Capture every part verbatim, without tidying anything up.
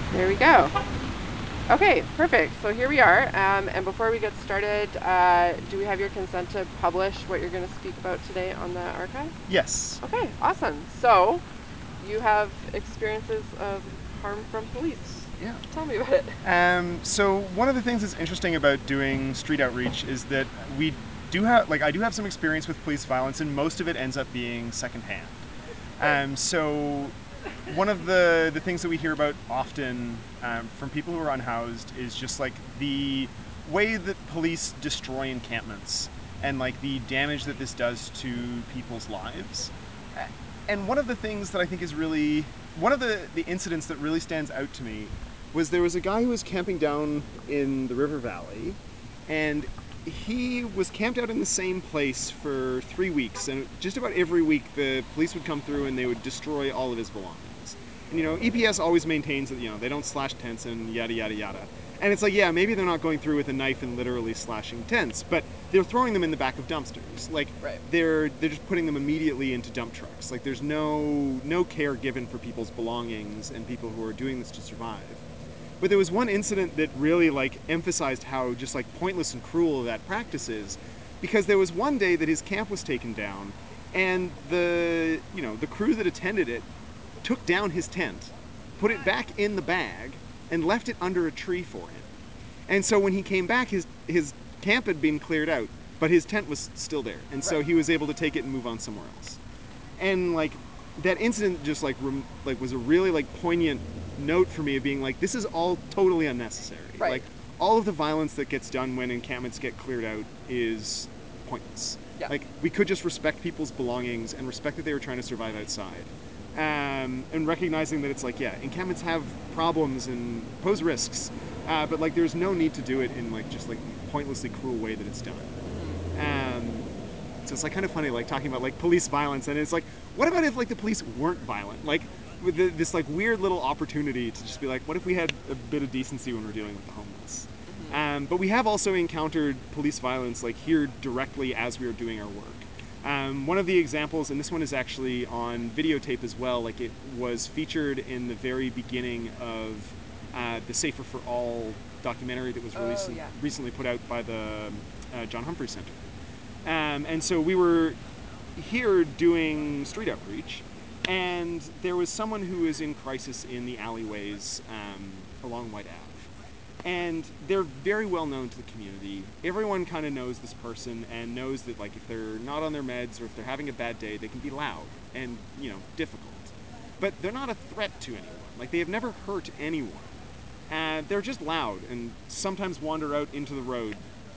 There we go. Okay, perfect. So here we are. Um, and before we get started, uh, do we have your consent to publish what you're going to speak about today on the archive? Yes. Okay, awesome. So you have experiences of harm from police. Yeah. Tell me about it. Um, so one of the things that's interesting about doing street outreach is that we do have, like, I do have some experience with police violence, and most of it ends up being secondhand. Right. Um, so one of the the things that we hear about often um, from people who are unhoused is just like the way that police destroy encampments and like the damage that this does to people's lives. And one of the things that I think is really one of the the incidents that really stands out to me was there was a guy who was camping down in the river valley, and he was camped out in the same place for three weeks, and just about every week the police would come through and they would destroy all of his belongings. And you know, E P S always maintains that you know they don't slash tents and yada yada yada. And it's like, yeah, maybe they're not going through with a knife and literally slashing tents, but they're throwing them in the back of dumpsters. Like Right. they're they're just putting them immediately into dump trucks. Like there's no no care given for people's belongings and people who are doing this to survive. But there was one incident that really like emphasized how just like pointless and cruel that practice is, because there was one day that his camp was taken down, and the you know the crew that attended it took down his tent, put it back in the bag, and left it under a tree for him. And so when he came back, his his camp had been cleared out, but his tent was still there, and so Right. he was able to take it and move on somewhere else. And like that incident just like rem- like was a really like poignant note for me of being like, this is all totally unnecessary. Right. Like all of the violence that gets done when encampments get cleared out is pointless. Yeah. Like we could just respect people's belongings and respect that they were trying to survive outside. Um, and recognizing that it's like, yeah, encampments have problems and pose risks, uh, but like there's no need to do it in like just like the pointlessly cruel way that it's done. Hmm. Um, so it's like kind of funny, like talking about like police violence, and it's like, what about if like the police weren't violent? Like with the, this like weird little opportunity to just be like, what if we had a bit of decency when we're dealing with the homeless? Hmm. Um, but we have also encountered police violence like here directly as we are doing our work. Um, one of the examples, and this one is actually on videotape as well, like it was featured in the very beginning of uh, the Safer for All documentary that was Oh, released, yeah. recently put out by the uh, John Humphrey Center. Um, and so we were here doing street outreach, and there was someone who was in crisis in the alleyways um, along White Ave. And they're very well known to the community. Everyone kind of knows this person and knows that, like, if they're not on their meds or if they're having a bad day, they can be loud and, you know, difficult. But they're not a threat to anyone. Like, they have never hurt anyone. And they're just loud and sometimes wander out into the road,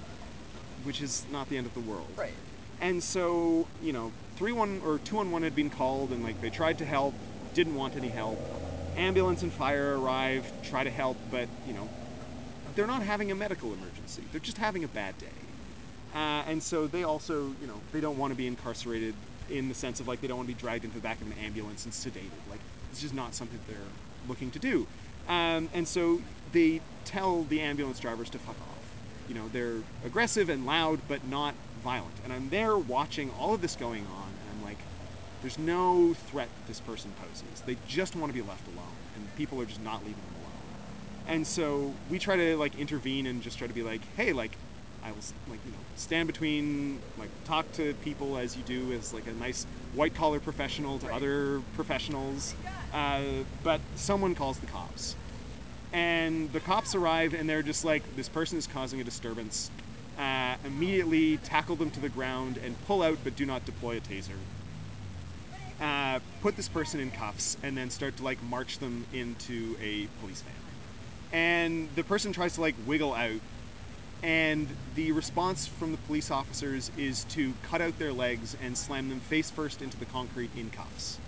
which is not the end of the world. Right. And so, you know, three one or two one one had been called, and like they tried to help, didn't want any help. Ambulance and fire arrived, try to help, but you know, they're not having a medical emergency. They're just having a bad day. Uh, and so they also, you know, they don't want to be incarcerated in the sense of like they don't want to be dragged into the back of an ambulance and sedated. Like it's just not something they're looking to do. Um, and so they tell the ambulance drivers to fuck off. You know, they're aggressive and loud, but not violent. And I'm there watching all of this going on, and I'm like, there's no threat that this person poses. They just want to be left alone, and people are just not leaving them alone. And so we try to like intervene and just try to be like, hey, like I will like you know stand between, like talk to people as you do as like a nice white collar professional to Right. other professionals, uh, but someone calls the cops, and the cops arrive and they're just like, this person is causing a disturbance. Uh, immediately tackle them to the ground and pull out, but do not deploy a taser. Uh, put this person in cuffs and then start to like march them into a police van. And the person tries to like wiggle out, and the response from the police officers is to cut out their legs and slam them face first into the concrete in cuffs.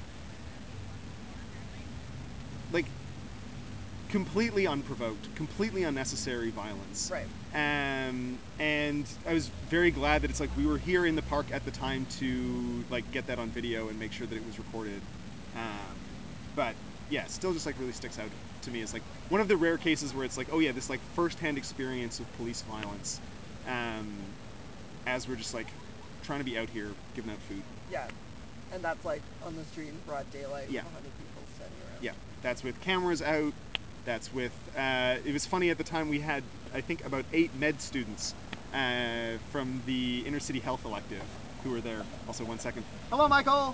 Like completely unprovoked, completely unnecessary violence. Right. Um, and I was very glad that it's like we were here in the park at the time to like get that on video and make sure that it was recorded. Um, but yeah, still just like really sticks out to me as like one of the rare cases where it's like, oh yeah, this like firsthand experience of police violence, um, as we're just like trying to be out here giving out food. Yeah. And that's like on the street in broad daylight with Yeah, a hundred people standing around. yeah, that's with cameras out, That's with. Uh, it was funny at the time we had I think about eight med students uh, from the inner city health elective who were there. Also, one second. Hello, Michael.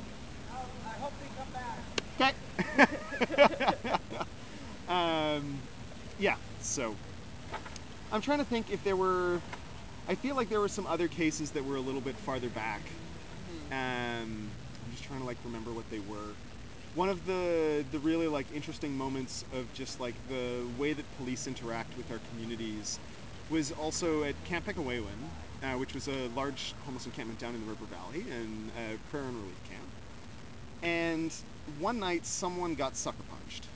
Okay. um, yeah. So I'm trying to think if there were. I feel like there were some other cases that were a little bit farther back. Um, I'm just trying to like remember what they were. One of the the really like interesting moments of just like the way that police interact with our communities was also at Camp Pekawewin, uh, which was a large homeless encampment down in the River Valley and a prayer and relief camp. And one night, someone got sucker punched.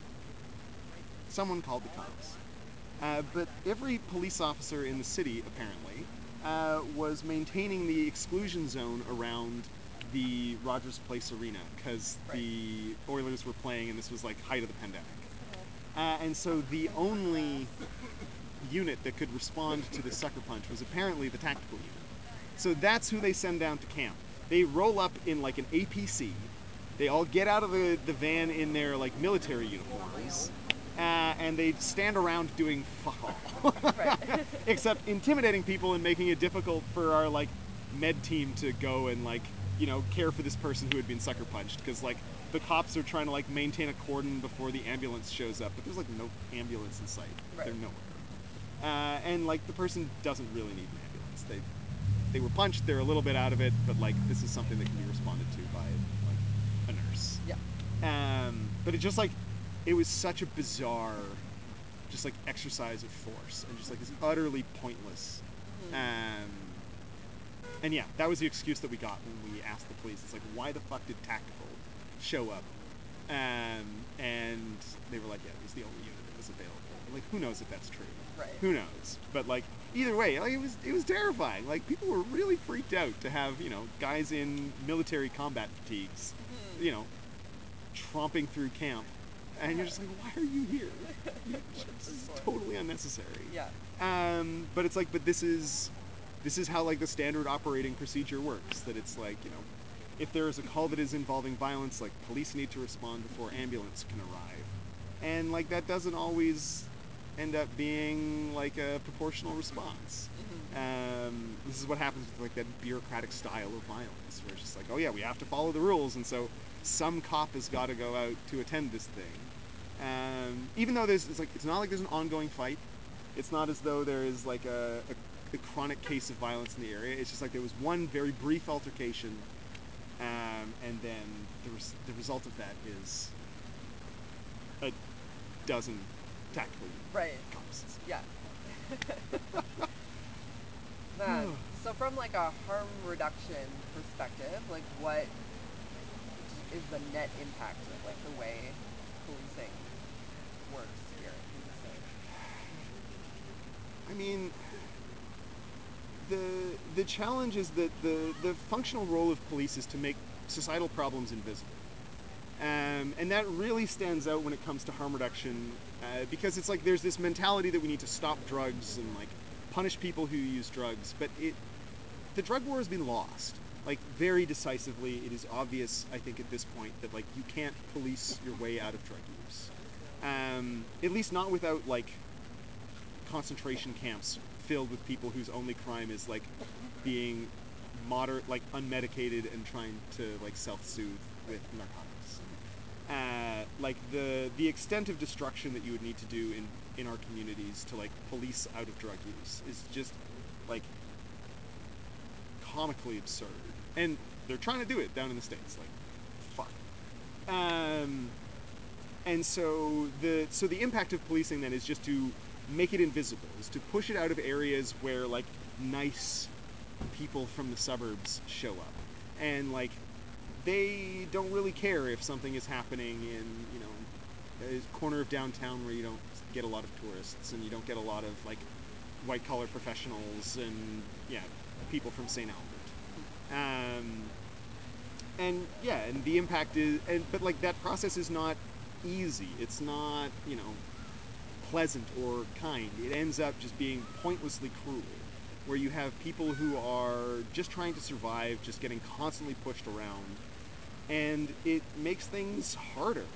Someone called the cops. Uh, but every police officer in the city, apparently, uh, was maintaining the exclusion zone around the Rogers Place Arena because right. the Oilers were playing and this was like height of the pandemic. Uh, and so the only unit that could respond to the sucker punch was apparently the tactical unit. So that's who they send down to camp. They roll up in like an A P C. They all get out of the, the van in their like military uniforms. Uh, and they stand around doing fuck all. Right. Except intimidating people and making it difficult for our like med team to go and like, you know, care for this person who had been sucker punched. Because like the cops are trying to like maintain a cordon before the ambulance shows up, but there's like no ambulance in sight. Right. They're nowhere. Uh, and like the person doesn't really need an ambulance. They they were punched, they're a little bit out of it, but like this is something that can be responded to by like a nurse. Yeah. Um, but it just like it was such a bizarre, just like exercise of force and just like this utterly pointless. Mm-hmm. Um, and yeah, that was the excuse that we got when we asked the police. It's like, why the fuck did tactical show up? Um, and they were like, yeah, it was the only unit that was available. Like, who knows if that's true? Right. Who knows? But like, either way, like, it was it was terrifying. Like, people were really freaked out to have, you know, guys in military combat fatigues, mm-hmm. you know, tromping through camp. And you're just like, why are you here? This is totally unnecessary. Yeah. Um, but it's like, but this is, this is how like the standard operating procedure works. That it's like, you know, if there is a call that is involving violence, like police need to respond before ambulance can arrive, and like that doesn't always end up being like a proportional response. Mm-hmm. Um, this is what happens with like that bureaucratic style of violence, where it's just like, oh yeah, we have to follow the rules, and so some cop has got to go out to attend this thing. Um, even though there's, it's like, it's not like there's an ongoing fight. It's not as though there is like a, a, a chronic case of violence in the area. It's just like there was one very brief altercation, um, and then the, res- the result of that is a dozen tactical right. cops. Yeah. Man, so from like a harm reduction perspective, like what is the net impact of like the way policing works here? I mean, the the challenge is that the the functional role of police is to make societal problems invisible, um, and that really stands out when it comes to harm reduction, uh, because it's like there's this mentality that we need to stop drugs and like punish people who use drugs, but it the drug war has been lost. Like, very decisively, it is obvious, I think, at this point, that, like, you can't police your way out of drug use. Um, at least not without, like, concentration camps filled with people whose only crime is, like, being moderate, like, unmedicated and trying to, like, self-soothe with narcotics. Uh, like, the the extent of destruction that you would need to do in, in our communities to, like, police out of drug use is just, like, comically absurd. And they're trying to do it down in the States. Like, fuck. Um, and so the so the impact of policing then is just to make it invisible, is to push it out of areas where like nice people from the suburbs show up. And like they don't really care if something is happening in, you know, a corner of downtown where you don't get a lot of tourists and you don't get a lot of like white collar professionals and yeah, people from Saint Albert. Um, and yeah, and the impact is, and but like that process is not easy. It's not, you know, pleasant or kind. It ends up just being pointlessly cruel, where you have people who are just trying to survive, just getting constantly pushed around, and it makes things harder.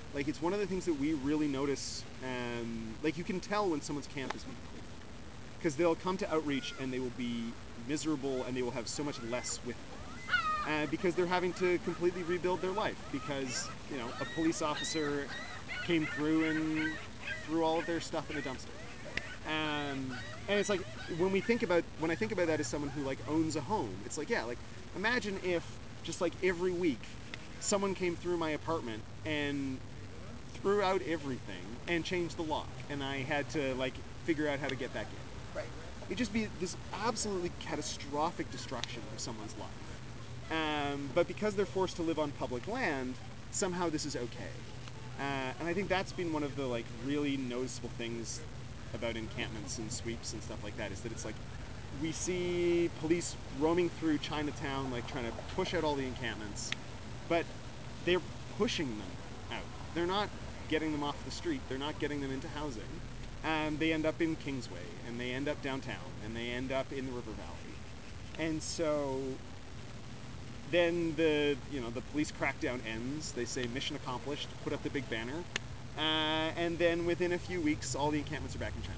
Like it's one of the things that we really notice. Um, like you can tell when someone's camp is being cleaned because they'll come to outreach and they will be miserable and they will have so much less with them uh, because they're having to completely rebuild their life because you know a police officer came through and threw all of their stuff in a dumpster. Um, and it's like when we think about when I think about that as someone who like owns a home, it's like yeah, like imagine if just like every week someone came through my apartment and threw out everything and changed the lock, and I had to like figure out how to get back in. Right. It'd just be this absolutely catastrophic destruction of someone's life. Um, but because they're forced to live on public land, somehow this is okay. Uh, and I think that's been one of the like really noticeable things about encampments and sweeps and stuff like that is that it's like we see police roaming through Chinatown like trying to push out all the encampments, but they're pushing them out. They're not getting them off the street. They're not getting them into housing. And they end up in Kingsway, and they end up downtown, and they end up in the River Valley. And so then the you know the police crackdown ends. They say mission accomplished. Put up the big banner, uh, and then within a few weeks, all the encampments are back in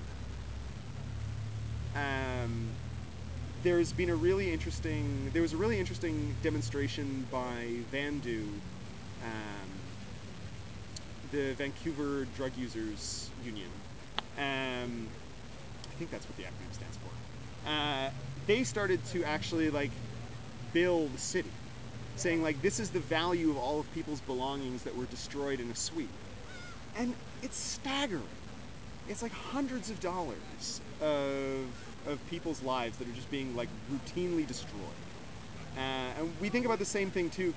China. Um, there's been a really interesting. There was a really interesting demonstration by Vandu, um, the Vancouver Drug Users Union. Um, I think that's what the acronym stands for. Uh, they started to actually like build the city, saying like this is the value of all of people's belongings that were destroyed in a sweep, and it's staggering. It's like hundreds of dollars of of people's lives that are just being like routinely destroyed. Uh, and we think about the same thing too.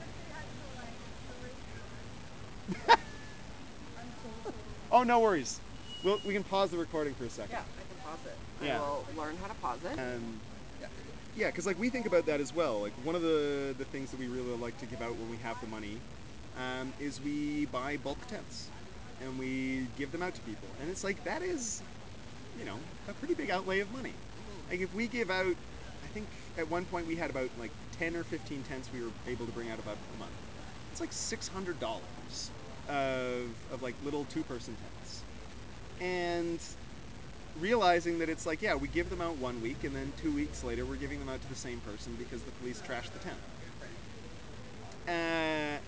Oh, no worries. We'll, we can pause the recording for a second. Yeah, I can pause it. Yeah. I will learn how to pause it. Um, Yeah. yeah, because like we think about that as well. Like one of the the things that we really like to give out when we have the money um, is we buy bulk tents and we give them out to people, and it's like that is, you know, a pretty big outlay of money. Like if we give out, I think at one point we had about like ten or fifteen tents we were able to bring out about a month. It's like six hundred dollars of of like little two person tents, and realizing that it's like, yeah, we give them out one week, and then two weeks later, we're giving them out to the same person because the police trashed the tent. Uh,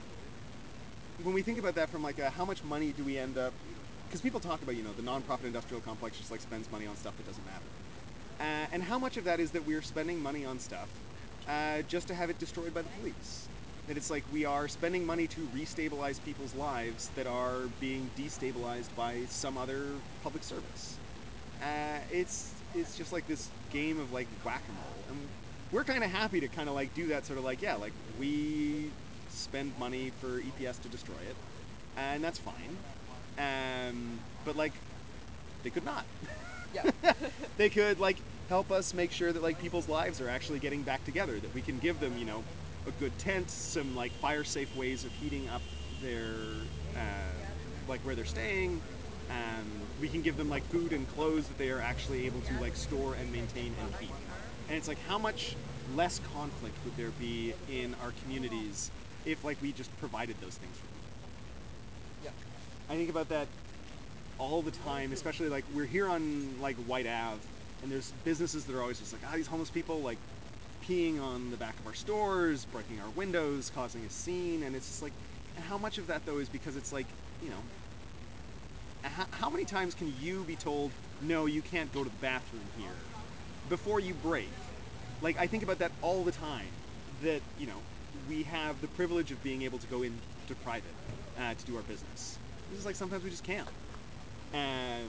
when we think about that from like a, how much money do we end up? Because people talk about, you know, the nonprofit industrial complex just like spends money on stuff that doesn't matter. Uh, and how much of that is that we're spending money on stuff uh, just to have it destroyed by the police? That it's like we are spending money to restabilize people's lives that are being destabilized by some other public service. Uh, it's it's just like this game of like whack-a-mole, and we're kind of happy to kind of like do that sort of like yeah, like we spend money for E P S to destroy it, and that's fine. Um, but like they could not. Yeah. They could like help us make sure that like people's lives are actually getting back together. That we can give them, you know, a good tent, some like fire-safe ways of heating up their uh, like where they're staying. Um, we can give them like food and clothes that they are actually able to like store and maintain and keep. And it's like how much less conflict would there be in our communities if like we just provided those things for people? Yeah. I think about that all the time, especially like we're here on like White Ave, and there's businesses that are always just like, ah, these homeless people like peeing on the back of our stores, breaking our windows, causing a scene, and it's just like, and how much of that though is because it's like, you know, how, how many times can you be told, no, you can't go to the bathroom here before you break? Like, I think about that all the time, that, you know, we have the privilege of being able to go into private uh, to do our business. It's just like sometimes we just can't. Um,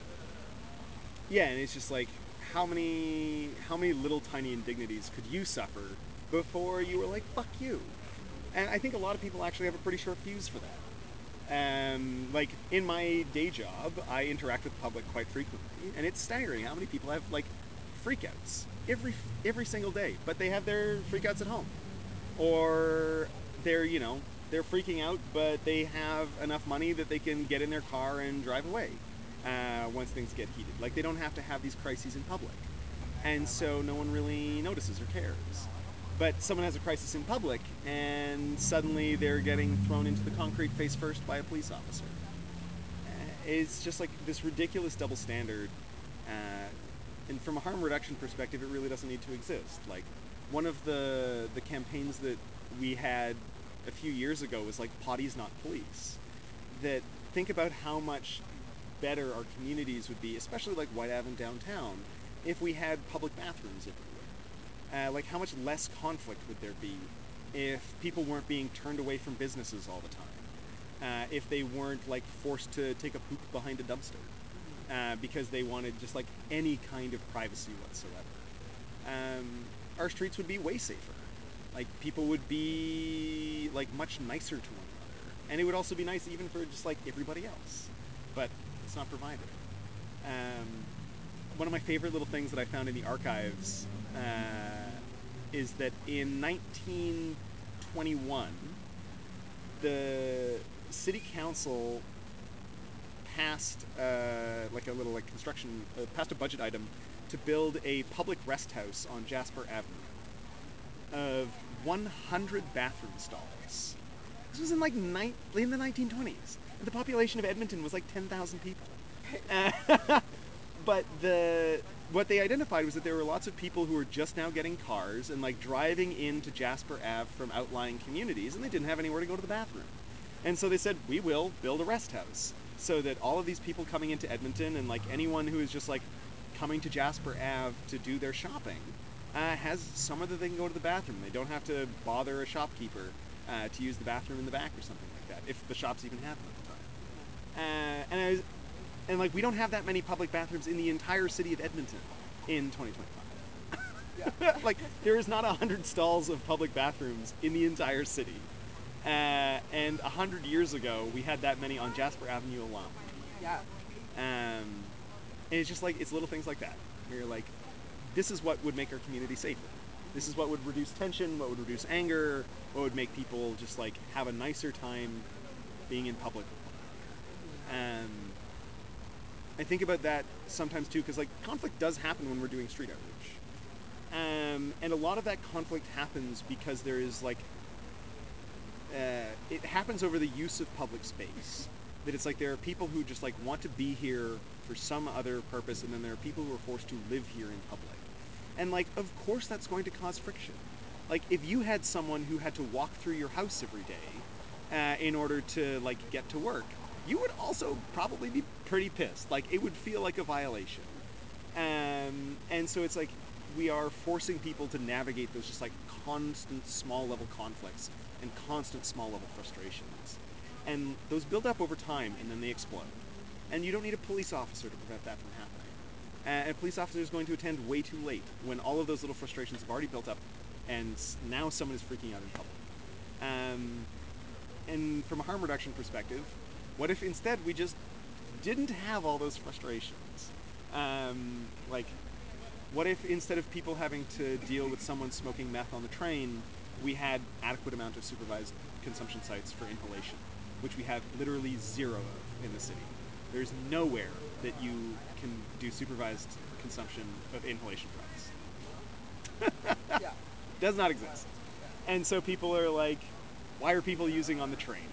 yeah, and it's just like, how many, how many little tiny indignities could you suffer before you were like, fuck you? And I think a lot of people actually have a pretty short fuse for that. Um, like in my day job, I interact with the public quite frequently, and it's staggering how many people have like freakouts every every single day. But they have their freakouts at home, or they're you know they're freaking out, but they have enough money that they can get in their car and drive away uh, once things get heated. Like they don't have to have these crises in public, and so no one really notices or cares. But someone has a crisis in public, and suddenly they're getting thrown into the concrete face first by a police officer. Uh, it's just like this ridiculous double standard. Uh, and from a harm reduction perspective, it really doesn't need to exist. Like, one of the the campaigns that we had a few years ago was like potties not police. That think about how much better our communities would be, especially like White Ave and downtown, if we had public bathrooms everywhere. Uh, like how much less conflict would there be if people weren't being turned away from businesses all the time? Uh, if they weren't like forced to take a poop behind a dumpster uh, because they wanted just like any kind of privacy whatsoever. Um, our streets would be way safer. Like people would be like much nicer to one another, and it would also be nice even for just like everybody else. But it's not provided. Um, one of my favorite little things that I found in the archives uh, is that in nineteen twenty-one, the city council passed uh, like a little like construction uh, passed a budget item to build a public rest house on Jasper Avenue of one hundred bathroom stalls. This was in like ni- in the nineteen twenties. And the population of Edmonton was like ten thousand people. Uh, but the what they identified was that there were lots of people who were just now getting cars and like driving into Jasper Ave from outlying communities, and they didn't have anywhere to go to the bathroom. And so they said, we will build a rest house so that all of these people coming into Edmonton and like anyone who is just like coming to Jasper Ave to do their shopping uh, has somewhere that they can go to the bathroom. They don't have to bother a shopkeeper uh, to use the bathroom in the back or something like that, if the shops even have them at the time. Uh, and I was, and like we don't have that many public bathrooms in the entire city of Edmonton in twenty twenty-five. Yeah. Like there is not a hundred stalls of public bathrooms in the entire city. Uh, and a hundred years ago, we had that many on Jasper Avenue alone. Yeah. Um, and it's just like, it's little things like that. Where you're like, this is what would make our community safer. This is what would reduce tension, what would reduce anger, what would make people just like have a nicer time being in public with one another. Um, I think about that sometimes too, because like conflict does happen when we're doing street outreach. Um, and a lot of that conflict happens because there is like, Uh, it happens over the use of public space. That it's like there are people who just like want to be here for some other purpose, and then there are people who are forced to live here in public. And like, of course, that's going to cause friction. Like, if you had someone who had to walk through your house every day uh, in order to like get to work, you would also probably be pretty pissed. Like, it would feel like a violation. Um, and so it's like we are forcing people to navigate those just like constant small level conflicts and constant small level frustrations. And those build up over time and then they explode. And you don't need a police officer to prevent that from happening. Uh, and a police officer is going to attend way too late when all of those little frustrations have already built up and now someone is freaking out in public. Um, and from a harm reduction perspective, what if instead we just didn't have all those frustrations? Um, like, what if instead of people having to deal with someone smoking meth on the train, we had adequate amount of supervised consumption sites for inhalation, which we have literally zero of in the city. There's nowhere that you can do supervised consumption of inhalation products. Yeah. Does not exist. And so people are like, why are people using on the train?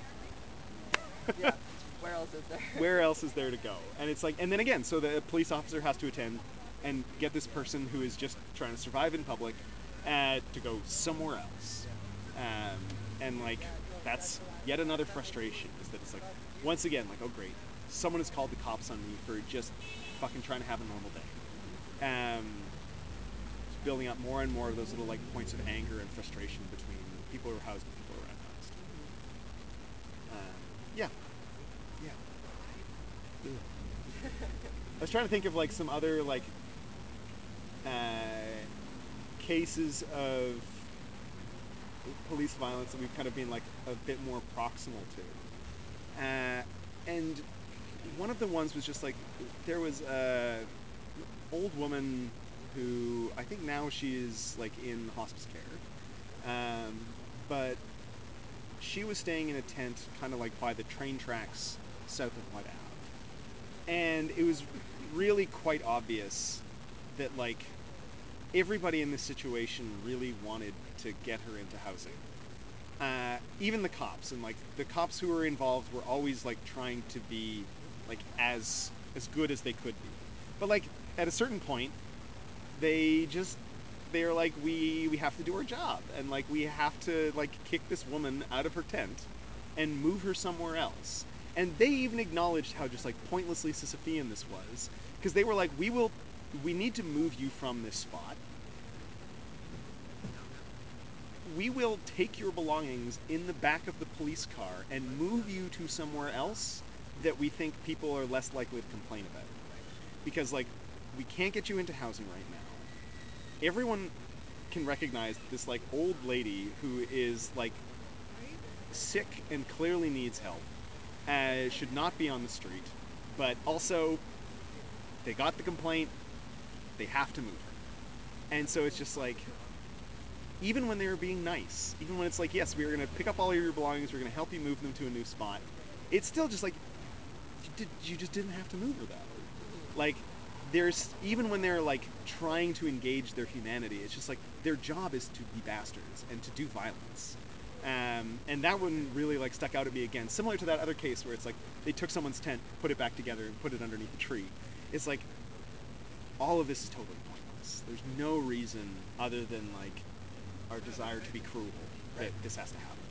Yeah. Where else is there? Where else is there to go? And it's like, and then again, so the police officer has to attend and get this person who is just trying to survive in public uh, to go somewhere else. Um, and like, that's yet another frustration, is that it's like, once again, like, oh great, someone has called the cops on me for just fucking trying to have a normal day. Um, building up more and more of those little like points of anger and frustration between people who are housed and people who are unhoused. Um, yeah. Yeah. I was trying to think of like some other like uh, cases of police violence that we've kind of been like a bit more proximal to. Uh, and one of the ones was just like, there was a old woman who I think now she's like in hospice care. Um, but she was staying in a tent kind of like by the train tracks south of White Ave. And it was really quite obvious that like everybody in this situation really wanted to get her into housing. Uh, even the cops and like the cops who were involved were always like trying to be like as as good as they could be, but like at a certain point, they just they're like we we have to do our job and like we have to like kick this woman out of her tent and move her somewhere else. And they even acknowledged how just like pointlessly Sisyphean this was because they were like we will we need to move you from this spot. We will take your belongings in the back of the police car and move you to somewhere else that we think people are less likely to complain about. Because, like, we can't get you into housing right now. Everyone can recognize that this, like, old lady who is, like, sick and clearly needs help uh, should not be on the street. But also, they got the complaint, they have to move her. And so it's just like, even when they were being nice, even when it's like, yes, we are going to pick up all of your belongings, we're going to help you move them to a new spot, it's still just like, you, did, you just didn't have to move her though. Like, there's, even when they're like trying to engage their humanity, it's just like, their job is to be bastards and to do violence. Um, and that one really like stuck out at me again, similar to that other case where it's like, they took someone's tent, put it back together, and put it underneath a tree. It's like, all of this is totally pointless. There's no reason other than like, our desire to be cruel that this has to happen.